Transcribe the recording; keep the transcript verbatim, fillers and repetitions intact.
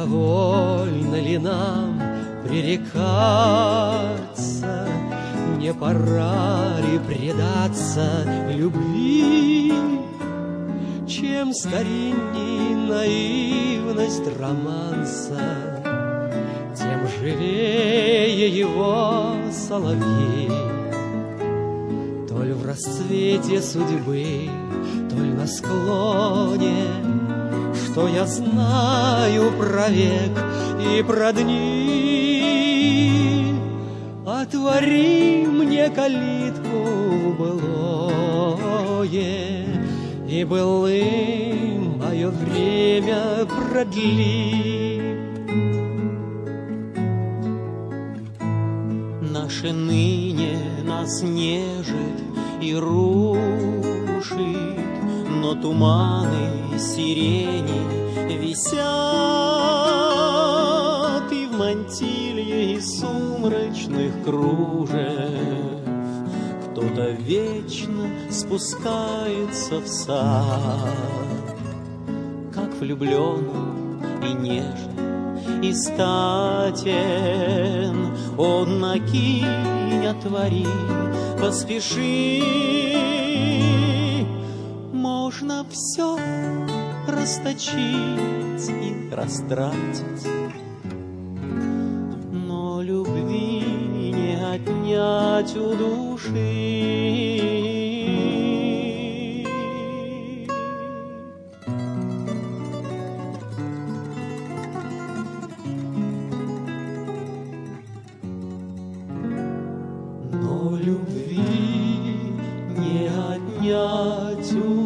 довольно ли нам пререкаться? Не пора ли предаться любви? Чем старинней наивность романса, тем живее его соловей. То ли в расцвете судьбы, то ли на склоне, что я знаю про век и про дни. Отвори мне калитку в былое, и былым мое время продли. Наше ныне нас нежит и рушит, но туманы сирени висят, и в мантилье из сумрачных кружев кто-то вечно спускается в сад, как влюблен и нежен и статен. Он накинь, отвори, поспеши, можно все расточить и растратить, но любви не отнять у души. Но любви не отнять у